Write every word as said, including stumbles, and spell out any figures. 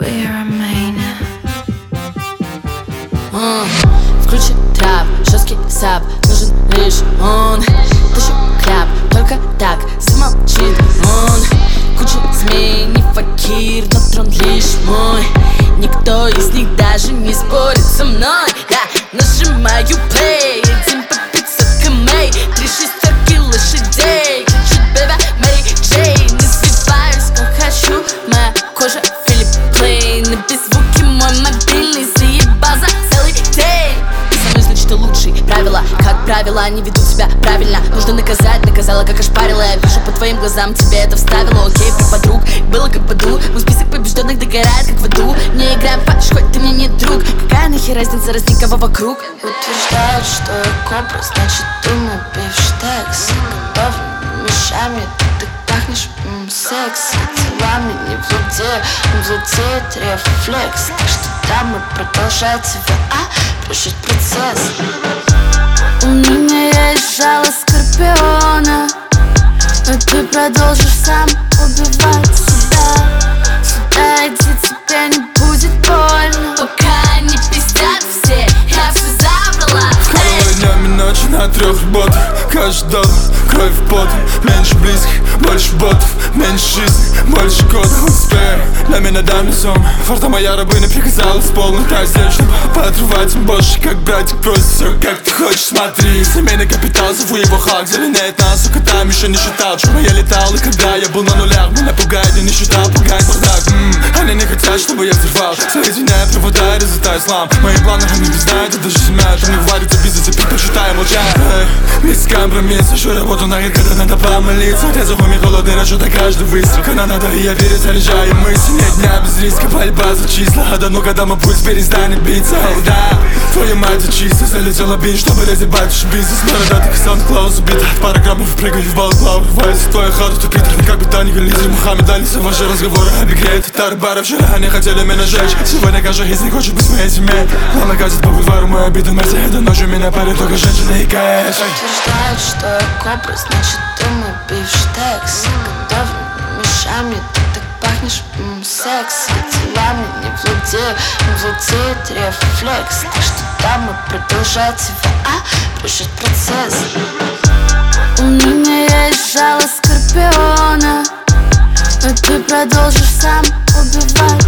we remain. uh, Включи трап, жесткий сап, нужен лишь он. Тащу кляп, только так замолчит он. Куча змей, не факир, но трон лишь мой. Никто из них даже не спорит со мной. Я нажимаю play, едем по пятьсот километров. Три шестерки лошадей, кричит бэба Мэри Джей. Называюсь как хочу, моя кожа Филипп Плейн. И без звуки мой мобильный заебал за целый день. Ты со мной, значит, ты лучший. Правила, как правило, они ведут себя правильно. Нужно наказать, наказала, как ошпарила. Я вижу по твоим глазам, тебе это вставило. Окей, про подруг, было как в аду. Мой список побежденных догорает, как в аду. Не играй в фальшь, хоть ты мне не друг. Какая нахер разница, раз никого вокруг? Утверждают, что я кобра, значит ты мой бифштекс. Готовлю мешами, ты пахнешь м, секс. Телами не владею, не владеет рефлекс. Так что дамы, продолжайте в а, прожить процесс. У меня есть жало скорпиона, но ты продолжишь сам убивать себя. Сюда иди, тебе не будет больно. Пока не пиздят все, я все забрала. Вкалываю днями ночи на трех работах. Каждый доллар, кровь в пот. Меньше близких, больше ботов. Меньше жизни, больше кодов. Успею, для меня дам лицом. Форта моя рабыня приказала с полных тайзлет, чтобы поотрывать им больше. Как братик просит, все как ты хочешь, смотри. Семейный капитал, зову его Хак. Зеленеет нас, сука, там еще не считал. Чего я летал, и когда я был на нулях. Меня пугает, я не считал, пугает бардак. М-м, они не хотят, чтобы я взрывал. Соединяя провода и разлетаю слам. Мои планы они не знают, и даже семья. Там не варится бизнес, и предпочитаю молчать. Без компромисса, ищу работу нахер, когда надо помолиться. Резал уме холодный расчет на каждый выстрел. Когда надо, и я верю, заряжаю мысли. Нет дня без риска, борьба за числа. А давно, когда мой пульс перестанет биться. Oh, да, твою мать за чисто. Залетела бин, чтобы разъебать уж бизнес. Бородатый Сан-Клаус убит. Пара граммов прыгаю в балаклаву. Рваюсь в твою хату, ты Питер. Как бы то ни лидер Мухаммед Али. Все ваши разговоры обегреют. Татары бары вчера они хотели меня сжечь. Сегодня каждый из них хочет быть моей семьей. Мама газет по бульвару, мой обиды мерзи. До ночи меня парит только женщины и кэш. Утверждают, что я кобра, значит ты мой бифштекс. Готовлю мешами, ты так пахнешь м, секс. Телами не владею, не владеет рефлекс. Так что дамы, продолжайте в а, прожить процесс. У меня есть жало скорпиона, но ты продолжишь сам убивать